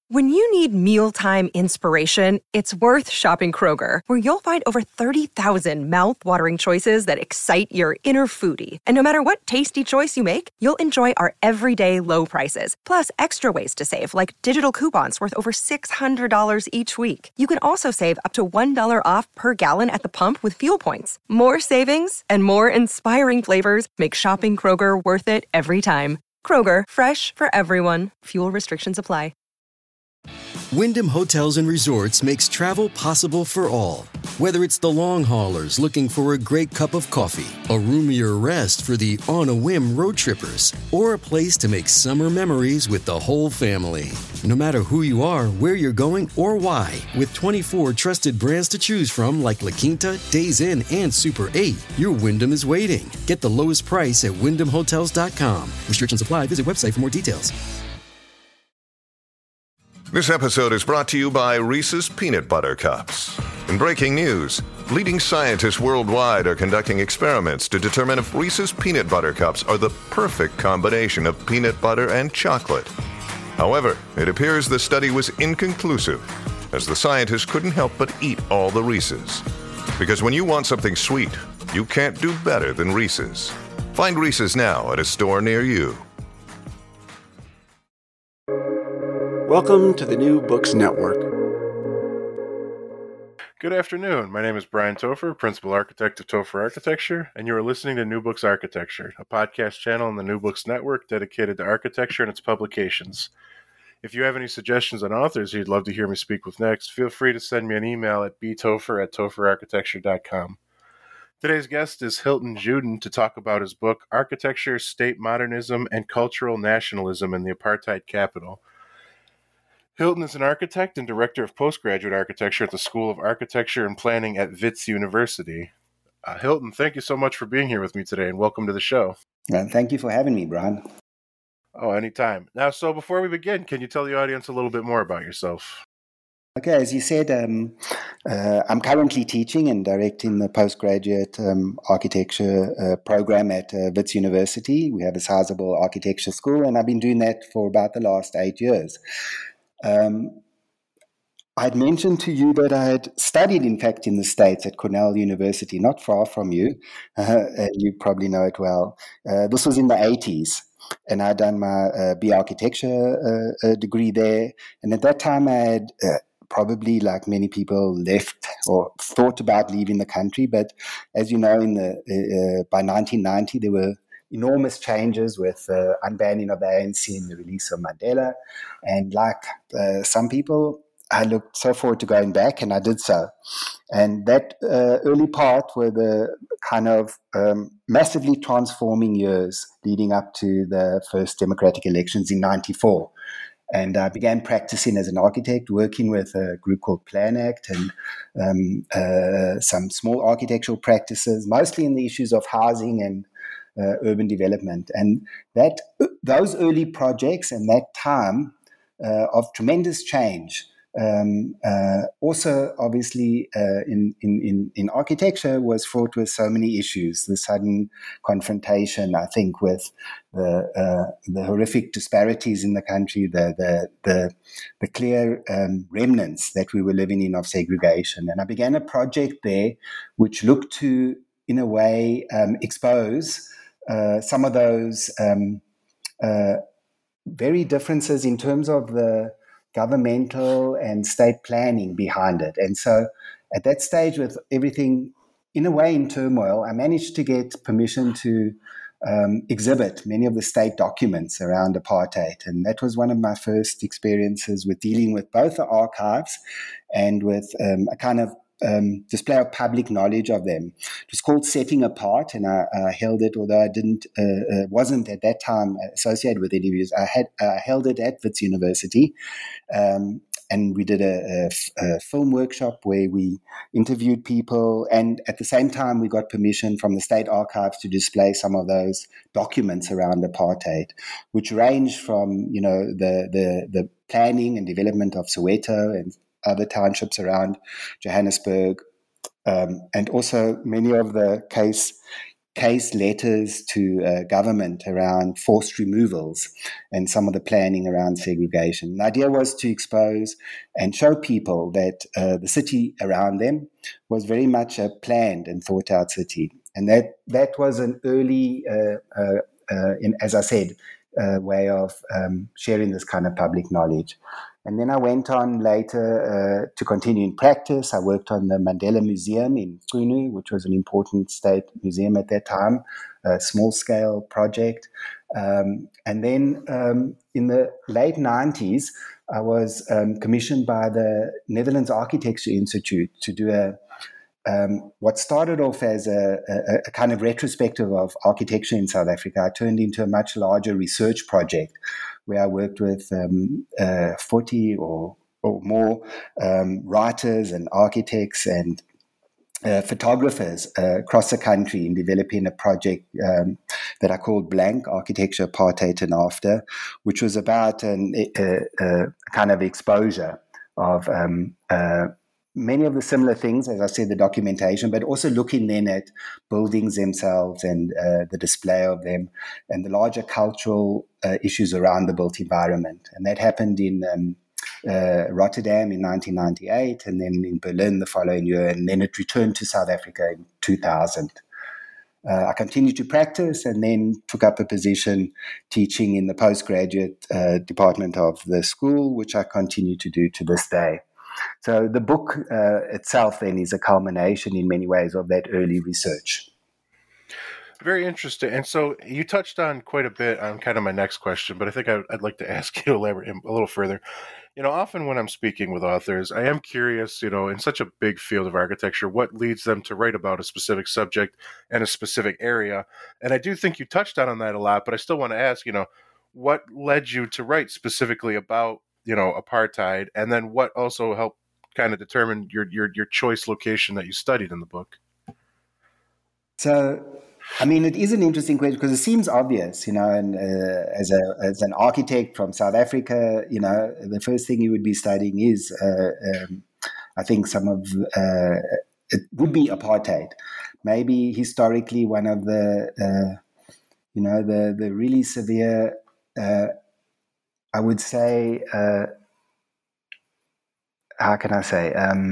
When you need mealtime inspiration, it's worth shopping Kroger, where you'll find over 30,000 mouth-watering choices that excite your inner foodie. And no matter what tasty choice you make, you'll enjoy our everyday low prices, plus extra ways to save, like digital coupons worth over $600 each week. You can also save up to $1 off per gallon at the pump with fuel points. More savings and more inspiring flavors make shopping Kroger worth it every time. Kroger, fresh for everyone. Fuel restrictions apply. Wyndham Hotels and Resorts makes travel possible for all. Whether it's the long haulers looking for a great cup of coffee, a roomier rest for the on-a-whim road trippers, or a place to make summer memories with the whole family. No matter who you are, where you're going, or why, with 24 trusted brands to choose from like La Quinta, Days Inn, and Super 8, your Wyndham is waiting. Get the lowest price at WyndhamHotels.com. Restrictions apply. Visit website for more details. This episode is brought to you by Reese's Peanut Butter Cups. In breaking news, leading scientists worldwide are conducting experiments to determine if Reese's Peanut Butter Cups are the perfect combination of peanut butter and chocolate. However, it appears the study was inconclusive, as the scientists couldn't help but eat all the Reese's. Because when you want something sweet, you can't do better than Reese's. Find Reese's now at a store near you. Welcome to the New Books Network. Good afternoon. My name is Brian Topher, Principal Architect of Topher Architecture, and you are listening to New Books Architecture, a podcast channel on the New Books Network dedicated to architecture and its publications. If you have any suggestions on authors you'd love to hear me speak with next, feel free to send me an email at btopher@topherarchitecture.com. Today's guest is Hilton Juden to talk about his book, Architecture, State Modernism, and Cultural Nationalism in the Apartheid Capital. Hilton is an architect and director of postgraduate architecture at the School of Architecture and Planning at Wits University. Hilton, thank you so much for being here with me today, and welcome to the show. Thank you for having me, Brian. Oh, anytime. Now, so before we begin, can you tell the audience a little bit more about yourself? Okay, as you said, I'm currently teaching and directing the postgraduate architecture program at Wits University. We have a sizable architecture school, and I've been doing that for about the last 8 years. I'd mentioned to you that I had studied, in fact, in the States at Cornell University, not far from you. You probably know it well. This was in the 80s, and I'd done my B architecture degree there. And at that time, I had probably, like many people, left or thought about leaving the country. But as you know, by 1990, there were enormous changes with the unbanning of the ANC and the release of Mandela. And like some people, I looked so forward to going back, and I did so. And that early part were the kind of massively transforming years leading up to the first democratic elections in 94. And I began practicing as an architect, working with a group called Plan Act and some small architectural practices, mostly in the issues of housing and urban development. And those early projects and that time of tremendous change, also obviously in architecture, was fraught with so many issues. The sudden confrontation, I think, with the horrific disparities in the country, the clear remnants that we were living in of segregation. And I began a project there which looked to, in a way, expose some of those very differences in terms of the governmental and state planning behind it. And so at that stage, with everything in a way in turmoil, I managed to get permission to exhibit many of the state documents around apartheid. And that was one of my first experiences with dealing with both the archives and with a kind of display of public knowledge of them. It was called Setting Apart, and I held it, although I wasn't at that time associated with any views. I held it at Wits University, and we did a film workshop where we interviewed people, and at the same time we got permission from the state archives to display some of those documents around apartheid, which ranged from the planning and development of Soweto and other townships around Johannesburg, and also many of the case case letters to government around forced removals and some of the planning around segregation. The idea was to expose and show people that the city around them was very much a planned and thought out city. And that was an early, as I said, way of sharing this kind of public knowledge. And then I went on later to continue in practice. I worked on the Mandela Museum in Qunu, which was an important state museum at that time, a small-scale project. And then in the late 90s, I was commissioned by the Netherlands Architecture Institute to do what started off as a kind of retrospective of architecture in South Africa. I turned into a much larger research project where I worked with 40 or more writers and architects and photographers across the country in developing a project that I called Blank, Architecture, Apartheid and After, which was about a kind of exposure of many of the similar things, as I said, the documentation, but also looking then at buildings themselves and the display of them and the larger cultural issues around the built environment. And that happened in Rotterdam in 1998 and then in Berlin the following year, and then it returned to South Africa in 2000. I continued to practice and then took up a position teaching in the postgraduate department of the school, which I continue to do to this day. So the book itself then is a culmination in many ways of that early research. Very interesting. And so you touched on quite a bit on kind of my next question, but I think I'd like to ask you to elaborate a little further. Often when I'm speaking with authors, I am curious, in such a big field of architecture, what leads them to write about a specific subject and a specific area. And I do think you touched on that a lot, but I still want to ask, what led you to write specifically about apartheid, and then what also helped kind of determine your choice location that you studied in the book? So, it is an interesting question because it seems obvious, and as an architect from South Africa, the first thing you would be studying is, I think it would be apartheid. Maybe historically one of the really severe, I would say, how can I say,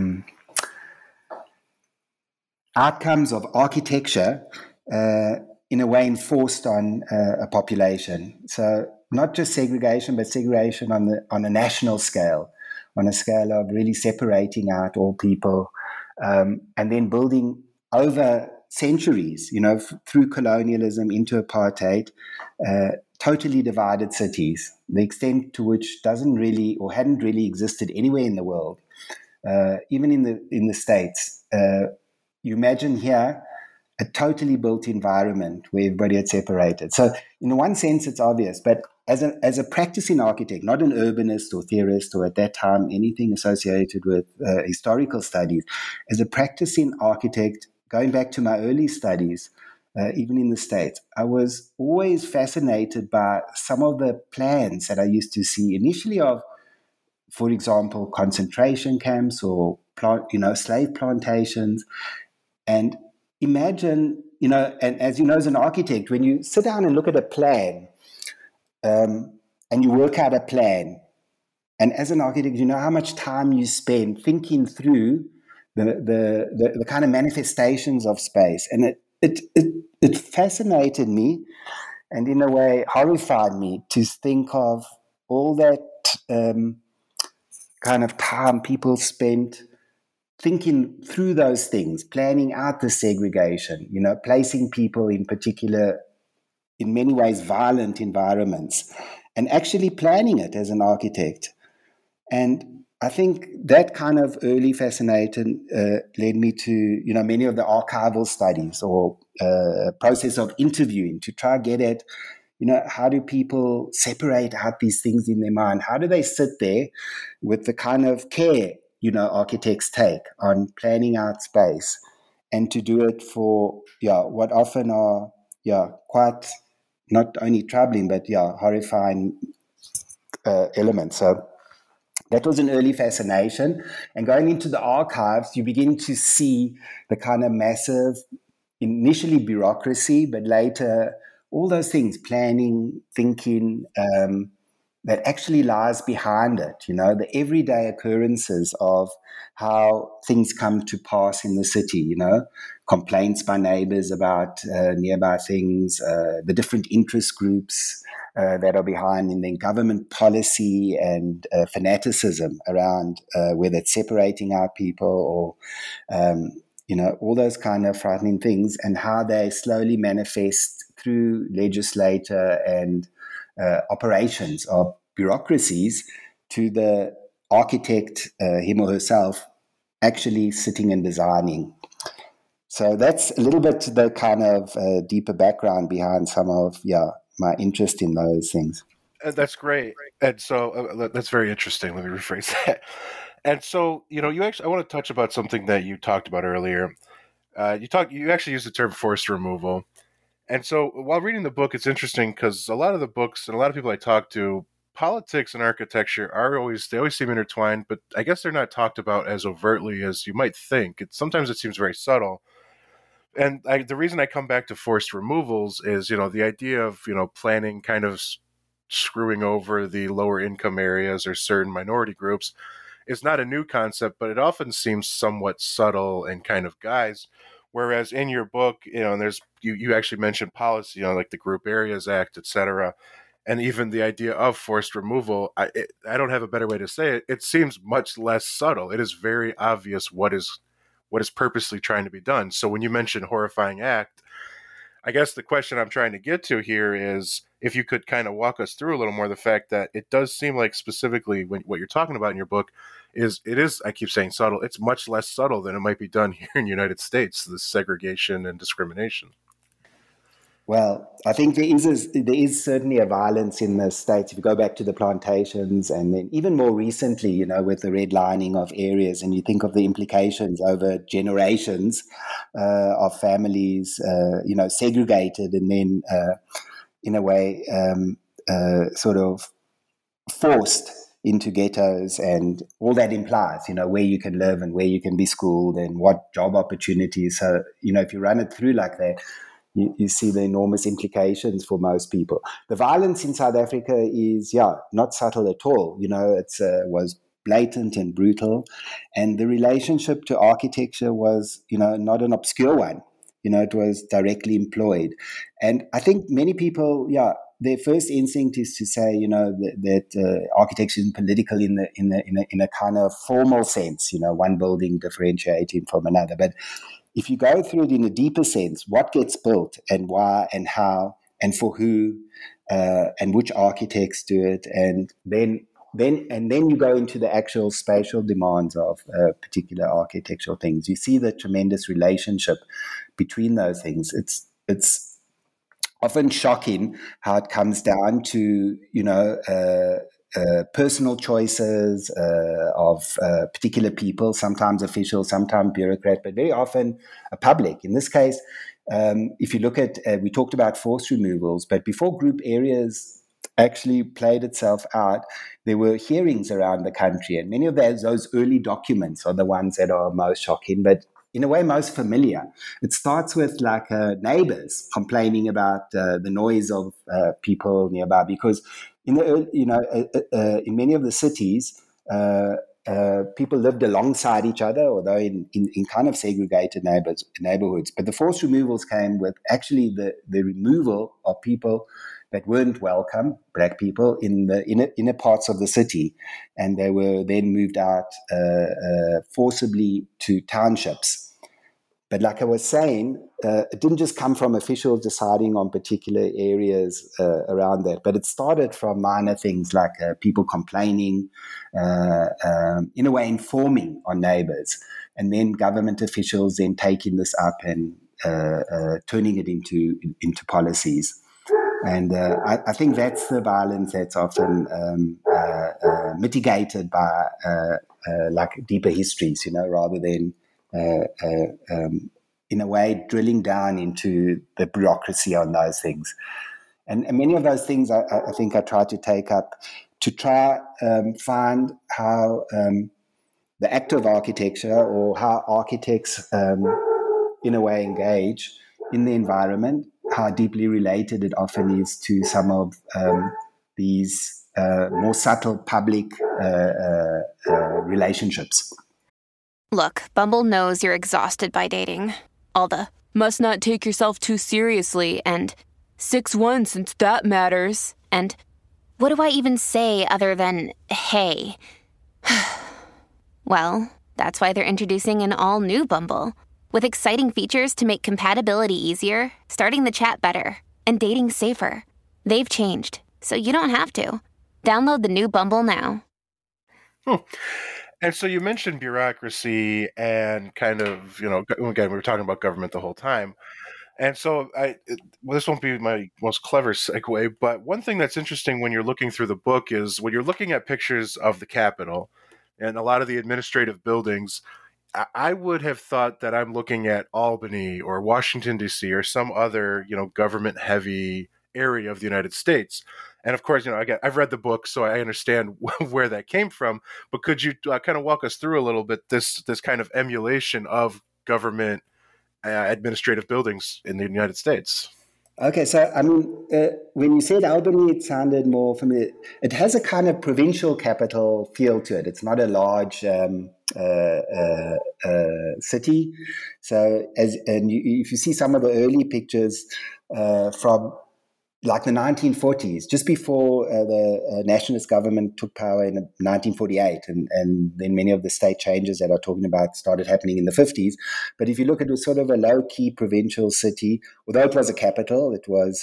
outcomes of architecture in a way enforced on a population. So not just segregation, but segregation on a national scale, on a scale of really separating out all people, and then building over centuries, through colonialism into apartheid, totally divided cities, the extent to which doesn't really or hadn't really existed anywhere in the world, even in the States. You imagine here a totally built environment where everybody had separated. So in one sense, it's obvious, but as a practicing architect, not an urbanist or theorist or at that time anything associated with historical studies, as a practicing architect, going back to my early studies, even in the States, I was always fascinated by some of the plans that I used to see initially of, for example, concentration camps or slave plantations. And imagine, and as you know, as an architect, when you sit down and look at a plan and you work out a plan, and as an architect, you know how much time you spend thinking through the kind of manifestations of space. And it fascinated me and in a way horrified me to think of all that kind of time people spent thinking through those things, planning out the segregation, placing people in particular, in many ways, violent environments, and actually planning it as an architect. And I think that kind of early fascination led me to, many of the archival studies or process of interviewing to try to get at, how do people separate out these things in their mind? How do they sit there with the kind of care, architects take on planning out space, and to do it for, what often are, quite not only troubling, but, horrifying elements. So that was an early fascination. And going into the archives, you begin to see the kind of massive initially bureaucracy, but later all those things, planning, thinking, that actually lies behind it, the everyday occurrences of how things come to pass in the city, complaints by neighbors about nearby things, the different interest groups that are behind, and then government policy and fanaticism around whether it's separating our people or, all those kind of frightening things, and how they slowly manifest through legislator and operations of bureaucracies to the architect, him or herself, actually sitting and designing. So that's a little bit the kind of deeper background behind some of my interest in those things. That's great. And so that's very interesting. Let me rephrase that. And so, you actually, I want to touch about something that you talked about earlier. You actually used the term forced removal. And so while reading the book, it's interesting because a lot of the books and a lot of people I talk to, politics and architecture they always seem intertwined, but I guess they're not talked about as overtly as you might think. Sometimes it seems very subtle. And the reason I come back to forced removals is, the idea of, planning kind of screwing over the lower income areas or certain minority groups is not a new concept, but it often seems somewhat subtle and kind of guised. Whereas in your book, and there's you actually mentioned policy, like the Group Areas Act, et cetera, and even the idea of forced removal. I don't have a better way to say it. It seems much less subtle. It is very obvious what is purposely trying to be done. So when you mention horrifying act, I guess the question I'm trying to get to here is if you could kind of walk us through a little more the fact that it does seem like specifically what you're talking about in your book is, I keep saying subtle, it's much less subtle than it might be done here in the United States, this segregation and discrimination. Well, I think there is certainly a violence in the States. If you go back to the plantations and then even more recently, with the redlining of areas, and you think of the implications over generations of families, segregated and then in a way sort of forced into ghettos, and all that implies, where you can live and where you can be schooled and what job opportunities. So, if you run it through like that, you see the enormous implications for most people. The violence in South Africa is, not subtle at all. It was blatant and brutal. And the relationship to architecture was, not an obscure one. It was directly employed. And I think many people, their first instinct is to say, that architecture is political in a kind of formal sense, one building differentiating from another. But if you go through it in a deeper sense, what gets built and why and how and for who and which architects do it, and then you go into the actual spatial demands of particular architectural things. You see the tremendous relationship between those things. It's often shocking how it comes down to personal choices of particular people, sometimes officials, sometimes bureaucrat, but very often a public. In this case, if you look at, we talked about forced removals, but before group areas actually played itself out, there were hearings around the country, and many of those early documents are the ones that are most shocking, but in a way most familiar. It starts with neighbors complaining about the noise of people nearby, because in the early, in many of the cities, people lived alongside each other, although in kind of segregated neighborhoods. But the forced removals came with actually the removal of people that weren't welcome, black people, in the inner parts of the city, and they were then moved out forcibly to townships. But like I was saying, it didn't just come from officials deciding on particular areas around that, but it started from minor things like people complaining, in a way informing on neighbors, and then government officials then taking this up and turning it into policies. And I think that's the violence that's often mitigated by like deeper histories, rather than in a way drilling down into the bureaucracy on those things. And many of those things I think I try to take up to try find how the act of architecture, or how architects in a way engage, in the environment, how deeply related it often is to some of these more subtle public relationships. Look, Bumble knows you're exhausted by dating. All the must not take yourself too seriously and 6'1" since that matters. And what do I even say other than hey? Well, that's why they're introducing an all-new Bumble with exciting features to make compatibility easier, starting the chat better, and dating safer. They've changed, so you don't have to. Download the new Bumble now. And so you mentioned bureaucracy and kind of, again, we were talking about government the whole time. And so this won't be my most clever segue, but one thing that's interesting when you're looking through the book is when you're looking at pictures of the Capitol and a lot of the administrative buildings, I would have thought that I'm looking at Albany or Washington, D.C. or some other, government-heavy area of the United States. And of course, again, I've read the book, so I understand where that came from. But could you kind of walk us through a little bit this kind of emulation of government administrative buildings in the United States? Okay, so when you said Albany, it sounded more familiar. It has a kind of provincial capital feel to it. It's not a large city. So, if you see some of the early pictures from like the 1940s, just before the nationalist government took power in 1948, and then many of the state changes that I'm talking about started happening in the 50s. But if you look at it, sort of a low-key provincial city, although it was a capital, it was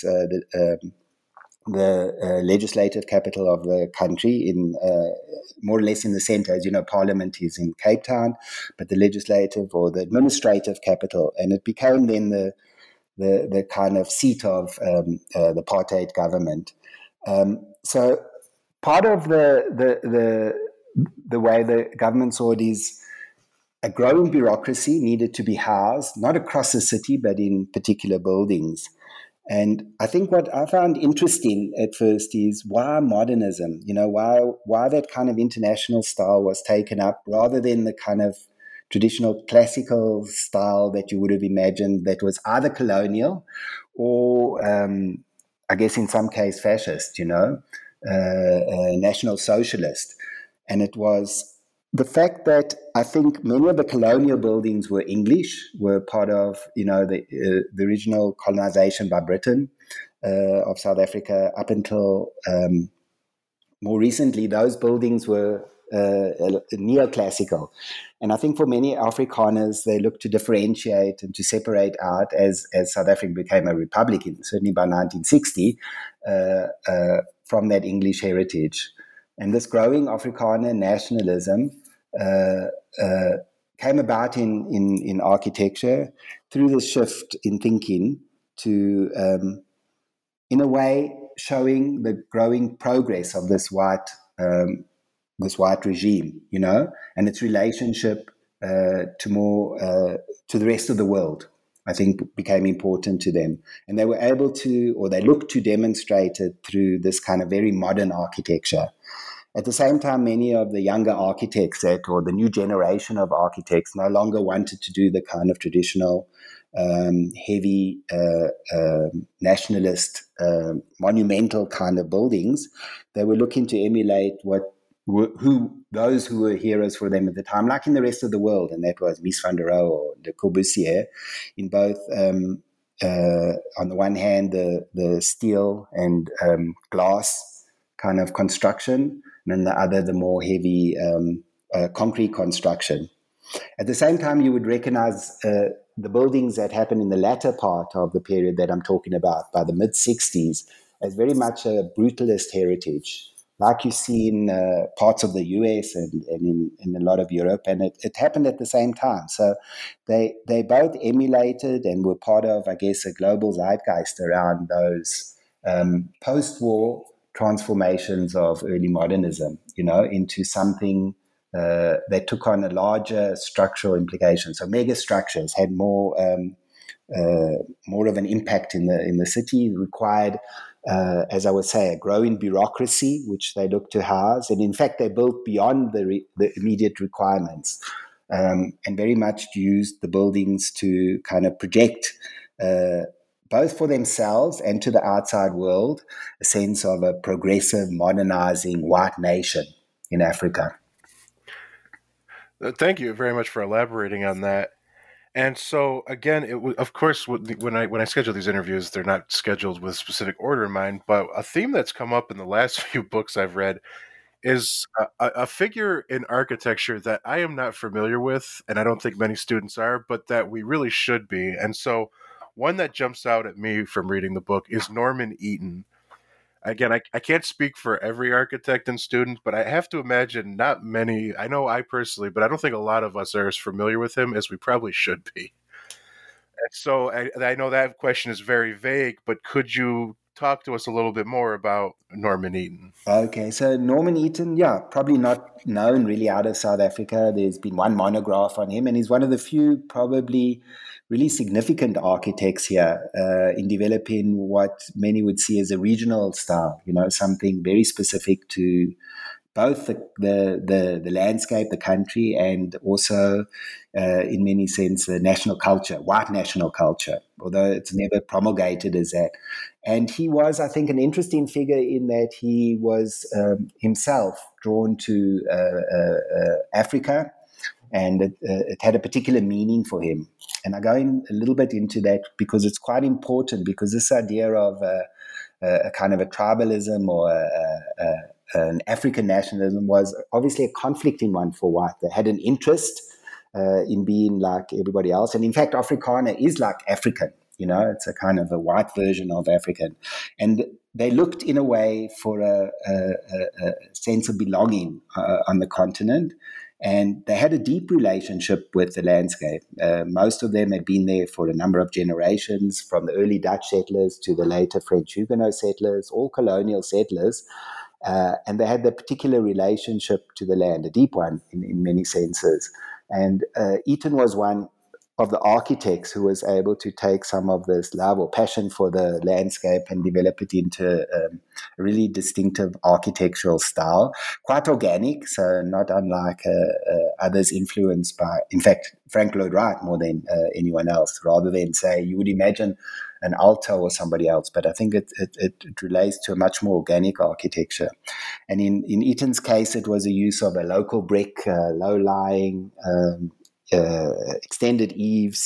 the legislative capital of the country, in more or less in the center. As you know, Parliament is in Cape Town, but the legislative or the administrative capital, and it became then the kind of seat of the apartheid government. So part of the way the government saw it is a growing bureaucracy needed to be housed, not across the city, but in particular buildings. And I think what I found interesting at first is why modernism, why that kind of international style was taken up rather than the kind of traditional classical style that you would have imagined that was either colonial or, I guess in some case, fascist, National Socialist. And it was the fact that I think many of the colonial buildings were English, were part of, the original colonization by Britain of South Africa up until more recently. Those buildings were neoclassical. And I think for many Afrikaners, they look to differentiate and to separate out as South Africa became a republic, certainly by 1960, from that English heritage. And this growing Afrikaner nationalism came about in architecture through the shift in thinking to, in a way, showing the growing progress of this white regime, and its relationship to the rest of the world, I think became important to them. And they were able to, or they looked to demonstrate it through this kind of very modern architecture. At the same time, many of the younger architects or the new generation of architects no longer wanted to do the kind of traditional heavy nationalist monumental kind of buildings. They were looking to emulate those who were heroes for them at the time, like in the rest of the world, and that was Mies van der Rohe or Le Corbusier, in both, on the one hand, the steel and glass kind of construction, and then the other, the more heavy concrete construction. At the same time, you would recognize the buildings that happened in the latter part of the period that I'm talking about, by the mid-60s, as very much a brutalist heritage, like you see in parts of the US and in a lot of Europe, and it happened at the same time. So they both emulated and were part of, I guess, a global zeitgeist around those post-war transformations of early modernism, into something that took on a larger structural implication. So mega structures had more of an impact in the city, required, as I would say, a growing bureaucracy, which they looked to house. And in fact, they built beyond the immediate requirements, and very much used the buildings to kind of project both for themselves and to the outside world, a sense of a progressive, modernizing white nation in Africa. Thank you very much for elaborating on that. And so again, of course, when I schedule these interviews, they're not scheduled with specific order in mind. But a theme that's come up in the last few books I've read is a figure in architecture that I am not familiar with, and I don't think many students are, but that we really should be. And so, one that jumps out at me from reading the book is Norman Eaton. Again, I can't speak for every architect and student, but I have to imagine not many. I know I personally, but I don't think a lot of us are as familiar with him as we probably should be. And so I know that question is very vague, but could you talk to us a little bit more about Norman Eaton? Okay, so Norman Eaton, probably not known really out of South Africa. There's been one monograph on him, and he's one of the few probably really significant architects here in developing what many would see as a regional style, something very specific to both the landscape, the country, and also, in many sense, the national culture, white national culture, although it's never promulgated as that. And he was, I think, an interesting figure in that he was himself drawn to Africa, and it had a particular meaning for him. And I go in a little bit into that because it's quite important, because this idea of a kind of a tribalism or an African nationalism was obviously a conflicting one for white. They had an interest in being like everybody else. And in fact, Afrikaner is like African. It's a kind of a white version of African. And they looked in a way for a sense of belonging on the continent. And they had a deep relationship with the landscape. Most of them had been there for a number of generations, from the early Dutch settlers to the later French Huguenot settlers, all colonial settlers. And they had that particular relationship to the land, a deep one in many senses. And Eaton was one of the architects who was able to take some of this love or passion for the landscape and develop it into a really distinctive architectural style, quite organic, so not unlike others influenced by, in fact, Frank Lloyd Wright more than anyone else, rather than say you would imagine an Aalto or somebody else. But I think it relates to a much more organic architecture. And in Eaton's case, it was a use of a local brick, low-lying, extended eaves,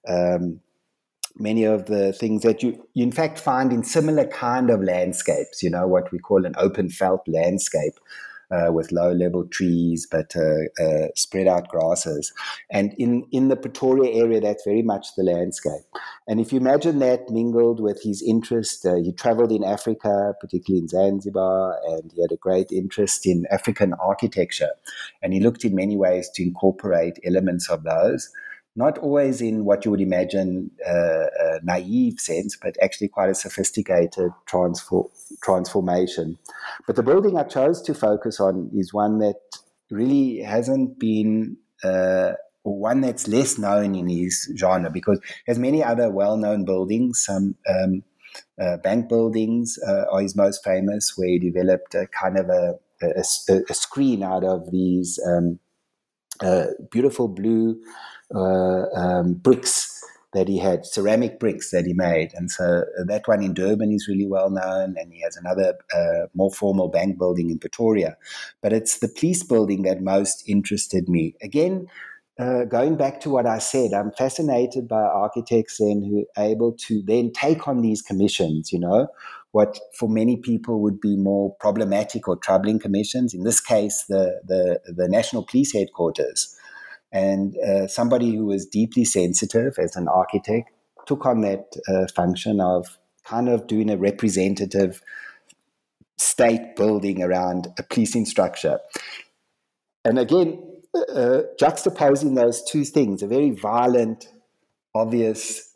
many of the things that you in fact find in similar kind of landscapes, what we call an open felt landscape with low-level trees but spread out grasses. And in the Pretoria area, that's very much the landscape. And if you imagine that mingled with his interest, he traveled in Africa, particularly in Zanzibar, and he had a great interest in African architecture. And he looked in many ways to incorporate elements of those, not always in what you would imagine a naive sense, but actually quite a sophisticated transformation. But the building I chose to focus on is one that really hasn't been, or one that's less known in his genre, because there's many other well-known buildings. Some bank buildings are his most famous, where he developed a kind of a screen out of these beautiful blue bricks that he had, ceramic bricks that he made. And so that one in Durban is really well known, and he has another more formal bank building in Pretoria. But it's the police building that most interested me. Again, going back to what I said, I'm fascinated by architects then who are able to then take on these commissions, what for many people would be more problematic or troubling commissions. In this case, the National Police Headquarters. And somebody who was deeply sensitive as an architect took on that function of kind of doing a representative state building around a policing structure. And again, juxtaposing those two things, a very violent, obvious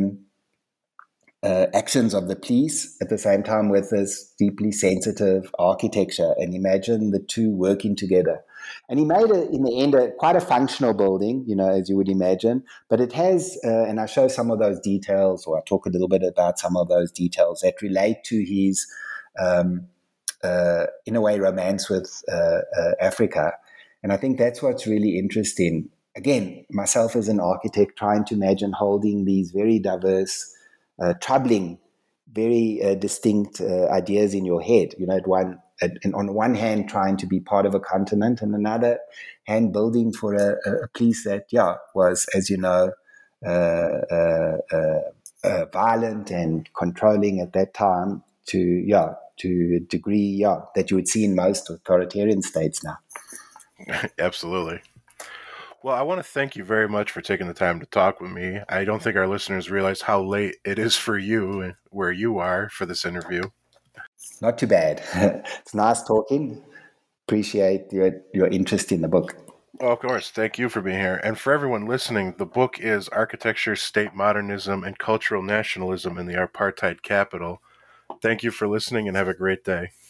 actions of the police at the same time with this deeply sensitive architecture, and imagine the two working together. And he made, in the end, quite a functional building, as you would imagine, but it has, and I show some of those details, or I talk a little bit about some of those details that relate to his, in a way, romance with Africa. And I think that's what's really interesting. again, myself as an architect, trying to imagine holding these very diverse, troubling, very distinct ideas in your head. And on one hand, trying to be part of a continent, and another hand, building for a place that, was, as you know, violent and controlling at that time to a degree, that you would see in most authoritarian states now. Absolutely. Well, I want to thank you very much for taking the time to talk with me. I don't think our listeners realize how late it is for you and where you are for this interview. Not too bad. It's nice talking. Appreciate your interest in the book. Oh, of course. Thank you for being here. And for everyone listening, the book is Architecture, State Modernism, and Cultural Nationalism in the Apartheid Capital. Thank you for listening and have a great day.